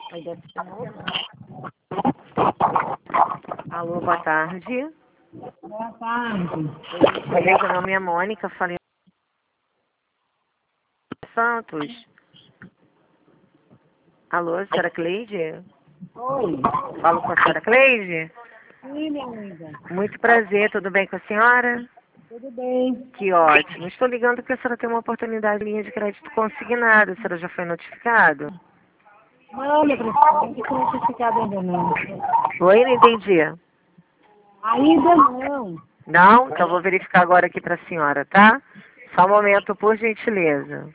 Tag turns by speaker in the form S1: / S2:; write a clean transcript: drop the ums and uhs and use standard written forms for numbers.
S1: Aí deve ser novo. Alô, boa tarde.
S2: Boa tarde.
S1: Beleza, meu nome é Mônica, falei Santos. Alô, senhora Cleide?
S2: Oi.
S1: Falo com a senhora Cleide?
S2: Sim, minha amiga.
S1: Muito prazer, tudo bem com a senhora?
S2: Tudo bem?
S1: Que ótimo. Estou ligando porque a senhora tem uma oportunidade de linha de crédito consignada. A senhora já foi notificado?
S2: Não, minha professora, não tem certificado ainda não.
S1: Oi, não entendi.
S2: Ainda não.
S1: Não? Então vou verificar agora aqui para a senhora, tá? Só um momento, por gentileza.